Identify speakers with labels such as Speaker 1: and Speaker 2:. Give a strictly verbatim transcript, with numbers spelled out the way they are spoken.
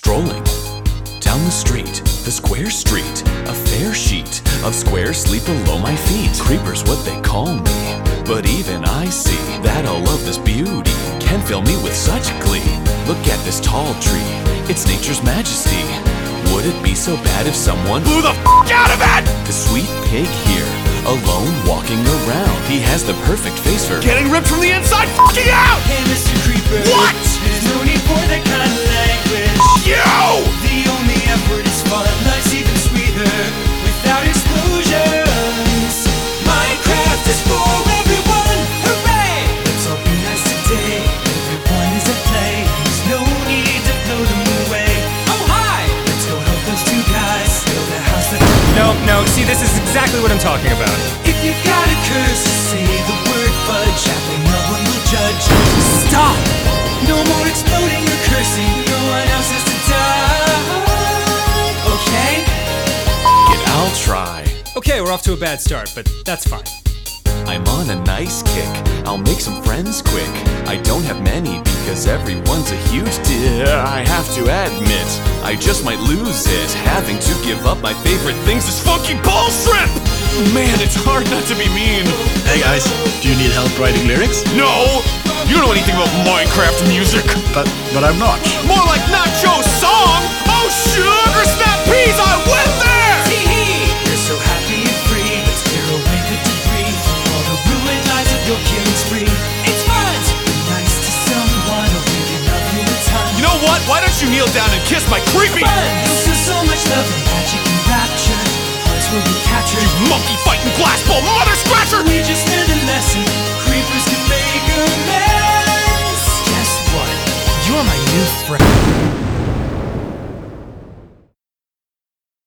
Speaker 1: Strolling down the street, the square street, a fair sheet of squares sleep below my feet. Creeper's what they call me, but even I see that all of this beauty can fill me with such glee. Look at this tall tree, it's nature's majesty. Would it be so bad if someone blew the f*** out of it? The sweet pig here, alone walking around. He has the perfect face for getting ripped from the inside f***ing out!
Speaker 2: Hey, Mister Creeper.
Speaker 1: What?
Speaker 2: There's no need for that kind of language.
Speaker 1: You!
Speaker 2: The only effort is fun. Life's even sweeter without explosions. Minecraft is for everyone. Hooray! Let's all be nice today. Everyone is at play. There's no need to blow them away. Oh, hi! Let's go help those two guys build a house that...
Speaker 3: No, no, see, this is exactly what I'm talking about.
Speaker 2: If you've got a curse, say the word fudge. Happily no one will judge. Stop! No more exploding or cursing. No one else has to die. Okay?
Speaker 1: It, I'll try.
Speaker 3: Okay, we're off to a bad start, but that's fine.
Speaker 1: I'm on a nice kick, I'll make some friends quick. I don't have many because everyone's a huge deal. I have to admit, I just might lose it, having to give up my favorite things, this funky ball strip! Man, it's hard not to be mean.
Speaker 4: Hey guys, do you need help writing lyrics?
Speaker 1: No! You don't know anything about Minecraft music!
Speaker 4: But but I'm not.
Speaker 1: More like Nacho Song! Oh, sugar snap peas, I went there!
Speaker 2: Tee-hee! You're so happy and free. Let's clear away the debris from all the ruined lives of your killing spree. It's fun to be nice to someone who really love you a ton.
Speaker 1: You know what? Why don't you kneel down and kiss my creepy...
Speaker 2: Fun! You'll feel so much love and magic and rapture. Hearts will be captured.
Speaker 1: monkey fighting glass ball mother scratcher!
Speaker 2: We just learned a lesson. Creepers can make a mess.